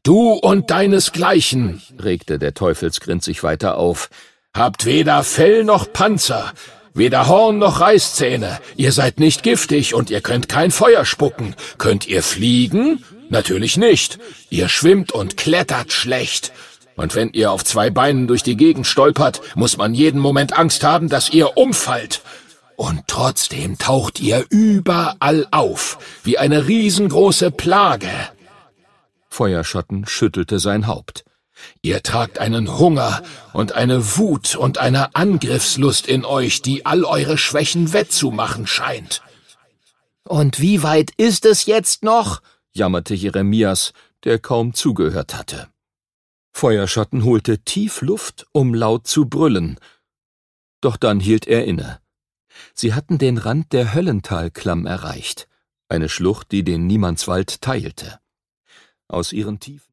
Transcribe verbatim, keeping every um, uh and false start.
»Du und deinesgleichen«, regte der Teufelsgrind sich weiter auf, »habt weder Fell noch Panzer, weder Horn noch Reißzähne, ihr seid nicht giftig und ihr könnt kein Feuer spucken. Könnt ihr fliegen? Natürlich nicht. Ihr schwimmt und klettert schlecht. Und wenn ihr auf zwei Beinen durch die Gegend stolpert, muss man jeden Moment Angst haben, dass ihr umfallt. Und trotzdem taucht ihr überall auf, wie eine riesengroße Plage.« Feuerschotten schüttelte sein Haupt. »Ihr tragt einen Hunger und eine Wut und eine Angriffslust in euch, die all eure Schwächen wettzumachen scheint.« »Und wie weit ist es jetzt noch?« jammerte Jeremias, der kaum zugehört hatte. Feuerschotten holte tief Luft, um laut zu brüllen. Doch dann hielt er inne. Sie hatten den Rand der Höllentalklamm erreicht, eine Schlucht, die den Niemandswald teilte. Aus ihren tiefen